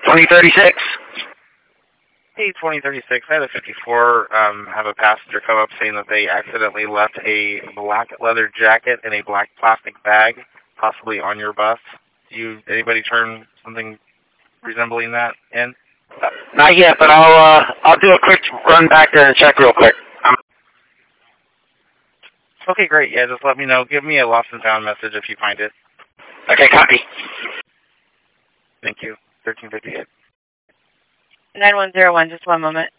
2036. Hey, 2036. I had a 54 have a passenger come up saying that they accidentally left a black leather jacket in a black plastic bag, possibly on your bus. Anybody turn something resembling that in? Not yet, but I'll do a quick run back there and check real quick. Okay, great. Yeah, just let me know. Give me a lost and found message if you find it. Okay, copy. Thank you. 1358. 9101, just one moment.